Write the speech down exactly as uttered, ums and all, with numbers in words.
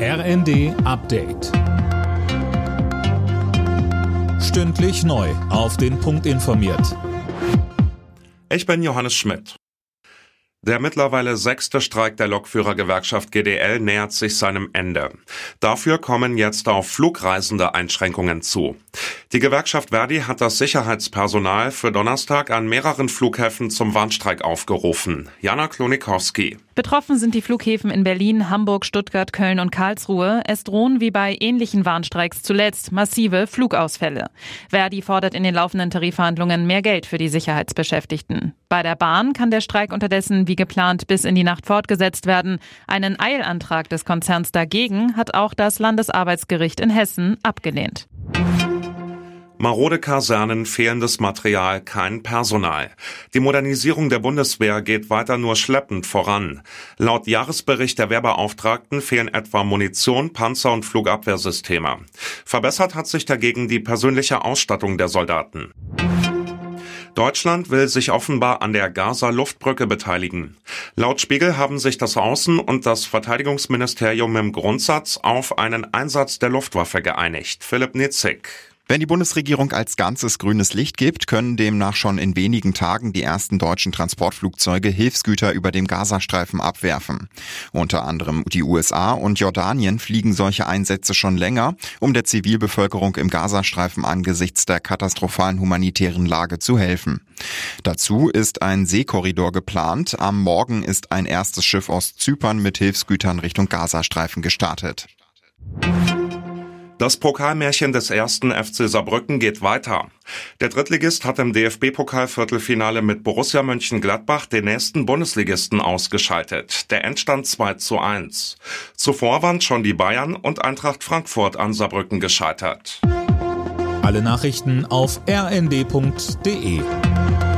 R N D Update. Stündlich neu auf den Punkt informiert. Ich bin Johannes Schmidt. Der mittlerweile sechste Streik der Lokführergewerkschaft G D L nähert sich seinem Ende. Dafür kommen jetzt auf Flugreisende Einschränkungen zu. Die Gewerkschaft Verdi hat das Sicherheitspersonal für Donnerstag an mehreren Flughäfen zum Warnstreik aufgerufen. Jana Klonikowski. Betroffen sind die Flughäfen in Berlin, Hamburg, Stuttgart, Köln und Karlsruhe. Es drohen wie bei ähnlichen Warnstreiks zuletzt massive Flugausfälle. Verdi fordert in den laufenden Tarifverhandlungen mehr Geld für die Sicherheitsbeschäftigten. Bei der Bahn kann der Streik unterdessen wie geplant bis in die Nacht fortgesetzt werden. Einen Eilantrag des Konzerns dagegen hat auch das Landesarbeitsgericht in Hessen abgelehnt. Marode Kasernen, fehlendes Material, kein Personal. Die Modernisierung der Bundeswehr geht weiter nur schleppend voran. Laut Jahresbericht der Wehrbeauftragten fehlen etwa Munition, Panzer und Flugabwehrsysteme. Verbessert hat sich dagegen die persönliche Ausstattung der Soldaten. Deutschland will sich offenbar an der Gaza-Luftbrücke beteiligen. Laut Spiegel haben sich das Außen- und das Verteidigungsministerium im Grundsatz auf einen Einsatz der Luftwaffe geeinigt. Philipp Nitzig. Wenn die Bundesregierung als Ganzes grünes Licht gibt, können demnach schon in wenigen Tagen die ersten deutschen Transportflugzeuge Hilfsgüter über dem Gazastreifen abwerfen. Unter anderem die U S A und Jordanien fliegen solche Einsätze schon länger, um der Zivilbevölkerung im Gazastreifen angesichts der katastrophalen humanitären Lage zu helfen. Dazu ist ein Seekorridor geplant. Am Morgen ist ein erstes Schiff aus Zypern mit Hilfsgütern Richtung Gazastreifen gestartet. Das Pokalmärchen des ersten F C Saarbrücken geht weiter. Der Drittligist hat im D F B-Pokal-Viertelfinale mit Borussia Mönchengladbach den nächsten Bundesligisten ausgeschaltet. Der Endstand zwei zu eins. Zuvor waren schon die Bayern und Eintracht Frankfurt an Saarbrücken gescheitert. Alle Nachrichten auf r n d punkt d e.